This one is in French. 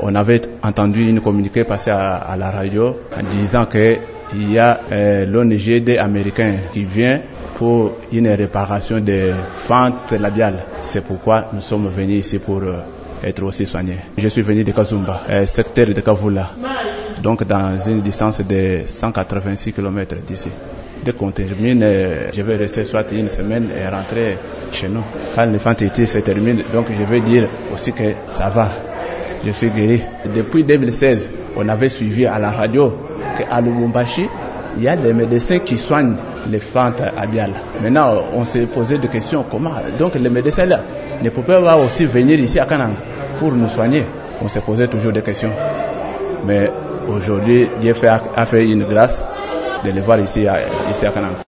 on avait entendu une communiqué passer à la radio en disant qu'il y a l'ONG américain qui vient pour une réparation des fentes labiales. C'est pourquoi nous sommes venus ici pour être aussi soignés. Je suis venu de Kazumba, secteur de Kavula, donc dans une distance de 186 km d'ici. Dès qu'on termine, je vais rester soit une semaine et rentrer chez nous. Quand les fentes se terminent, donc je vais dire aussi que ça va. Je suis guéri. Depuis 2016, on avait suivi à la radio qu'à Lubumbashi, il y a des médecins qui soignent les fentes labiales. Maintenant, on s'est posé des questions. Comment? Donc les médecins là ne pouvaient pas aussi venir ici à Kanang pour nous soigner. On s'est posé toujours des questions. Mais aujourd'hui, Dieu a fait une grâce de les voir ici à Kanang.